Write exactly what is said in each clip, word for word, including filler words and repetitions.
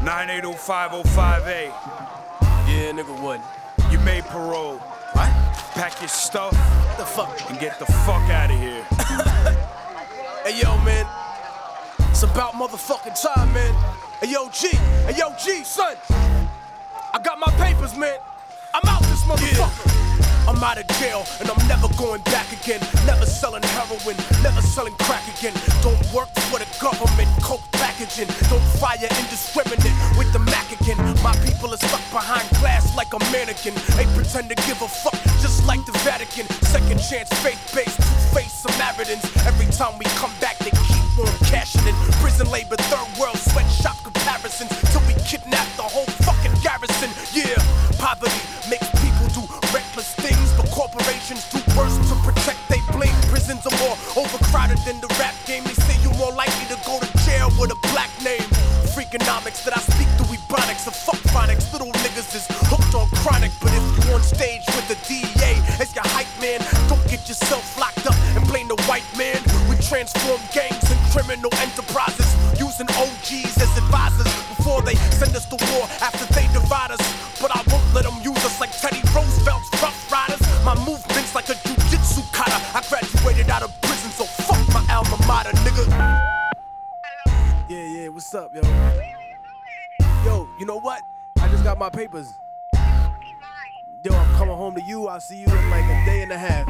nine eight oh five oh five eight. Yeah, nigga, what? You made parole. What? Pack your stuff. What the fuck? And get the fuck out of here. Hey, yo, man. It's about motherfucking time, man. Hey, yo, G. Hey, yo, G, son. I got my papers, man. I'm out this motherfucker. Yeah. I'm out of jail, and I'm never going back again. Never selling heroin, never selling crack again. Don't work for the government, coke packaging. Don't fire indiscriminate with the Mac again. My people are stuck behind glass like a mannequin. They pretend to give a fuck, just like the Vatican. Second chance, faith-based, two-faced Samaritans. Every time we come back, they keep on cashing in. Prison labor, third world, sweatshop comparisons. Till we kidnap the whole fucking garrison. Yeah, poverty makes people do reckless things, but corporations do worse to protect they bling. Prisons are more overcrowded than the rap game. They say you're more likely to go to jail with a black name. Freakonomics that I speak through ebonics. The fuck phonics, little niggas is hooked on chronic. But if you on stage with the D E A as your hype man, don't get yourself locked up and blame the white man. We transform gangs and criminal enterprises, using O Gs as advisors before they send us to war after they divide us. But I won't let them use us like Teddy Roosevelt's Rough Riders. My movement's like a jujitsu kata. I graduated out of prison, so fuck my alma mater, nigga. Yeah, yeah, what's up, yo? Yo, you know what? I just got my papers. Yo, I'm coming home to you. I'll see you in like a day and a half.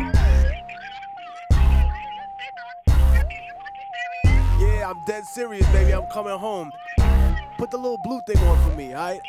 Yeah, I'm dead serious, baby. I'm coming home. Put the little blue thing on for me, alright?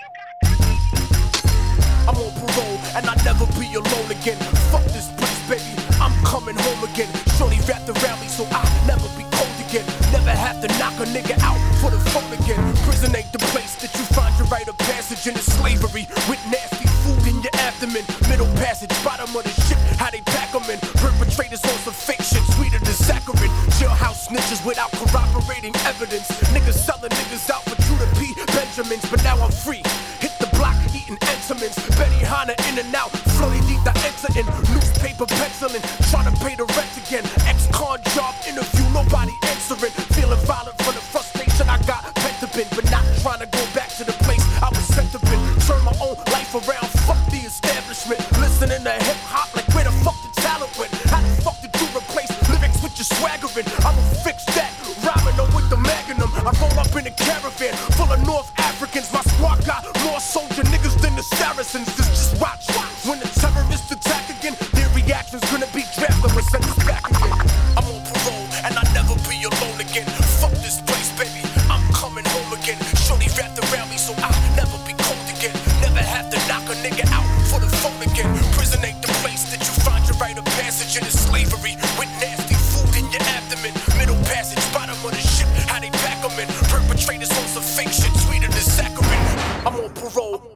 I'm on parole, and I'll never be alone again. Fuck this place, baby, I'm coming home again. Shorty wrapped around me, so I'll never be cold again. Never have to knock a nigga out for the phone again. Prison ain't the place that you find your rite of passage into slavery, with nasty food in your abdomen. Middle passage, bottom of the ship, how they pack them in. Perpetrators on some fake shit, sweeter than saccharin. Jailhouse snitches without corroborating evidence. Niggas selling niggas out for Judah P. Benjamins, but now I'm free. Hit the block, eating Entenmann's. Benny Hanna in and out, Floyd need to enter in. Newspaper penciling, trying to pay the rent again. Ex-con job interview, nobody answering. Feeling violent from the frustration I got pent up in, but not trying to go back to the place I was sent up in. Turn my own life around, fuck the establishment. Listening to hip-hop like where the fuck the talent went. How the fuck did you replace lyrics with your swaggering? I'ma fix that, rhyming on with the magnum. I roll up in a caravan full of North Africans. My squad got more soldier niggas than the Saracens. Just, just watch, when the terrorists attack again, their reaction's gonna be drafted and send us back again. I'm on parole, and I'll never be alone again. Fuck this place, baby, I'm coming home again. Shorty wrapped around me, so I'll never be cold again. Never have to knock a nigga out for the phone again. Prison ain't the place that you find your rite of passage into slavery, with nasty food in your abdomen. Middle passage, bottom of the ship, how they pack them in. Perpetrators on some fake shit, sweeter than saccharin. I'm on parole.